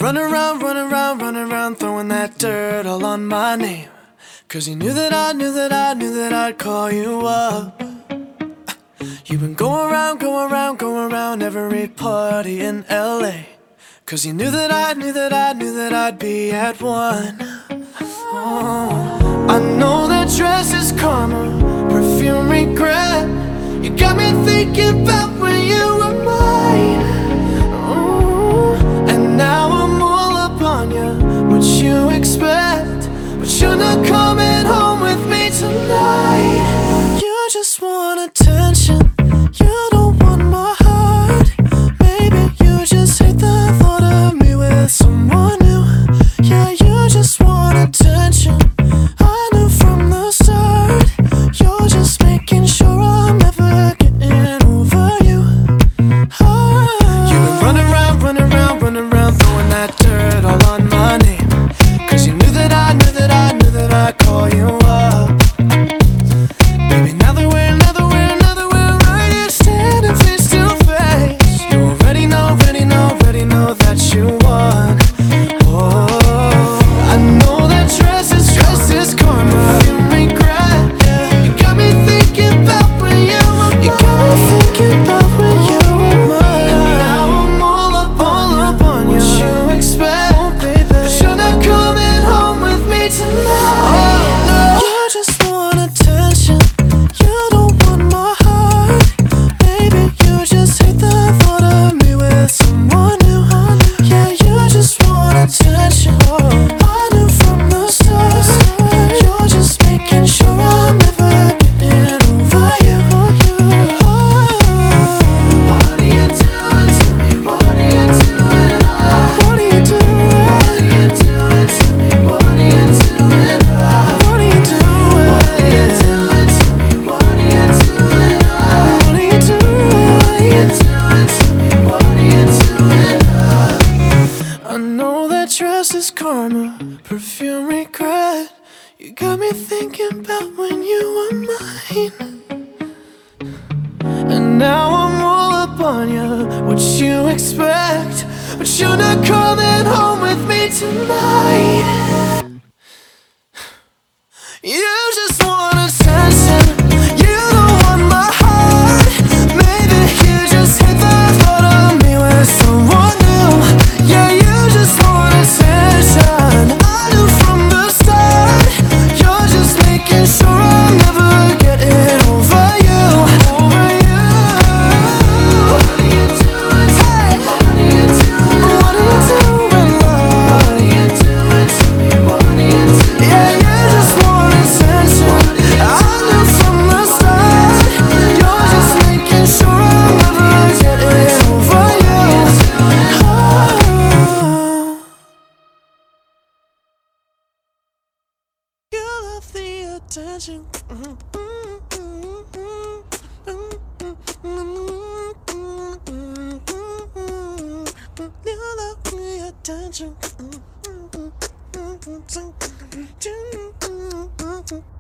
running around, throwing that dirt all on my name. 'Cause you knew that I'd call you up. You've been going around every party in LA. 'Cause you knew that I'd be at one. Oh, I know that dress is karma, perfume regret. You got me thinking about when you were mine. Oh, and now I'm all up on you. What you expect? But you're not coming home with me tonight. You just want attention. You don't want my heart. Maybe you just hate the thought of me with someone new. Yeah, you just want attention. I knew from the start. You're just making sure I'm never getting over you. You've been running around, throwing that dirt all on my name. 'Cause you knew that I'd call you up. Baby, now that we're right here standing face to face, you already know that you won. Oh, I know that dress is karma, you regret. You got me thinking about when you were mine. You got me thinking about when you were mine. And now I'm all up on you. What you expect? Oh, baby, but you're not coming home with me tonight. Oh, no. You just want attention. You don't want my heart. Maybe you just hate the thought of me with someone new. Yeah, you just want attention. I knew from the start. You're just making sure I'm never getting over you. What are you doing to me? What are you doing? What are you doing? What are you doing to me? What are you doing? What are you doing? What are you doing to me? What are you doing? What are you doing? What are you doing to me? What are you doing? I know that dress is karma, perfume regret. You got me thinking about when you were mine. And now I'm all up on you. What you expect? But you're not coming home with me tonight. You just want attention. You don't want my heart. Maybe you just hate the thought of me with someone new. Yeah, you just want attention. I knew from the start. You're just making sure I'm never getting over you. Over you. What are you doing? Hey. What are you doing? What are you doing, love? What are you doing to me? What are you doing? Yeah, you just want attention. I knew from the start. You're just making sure I'm never getting over you. Oh. You love the attention. You love the attention.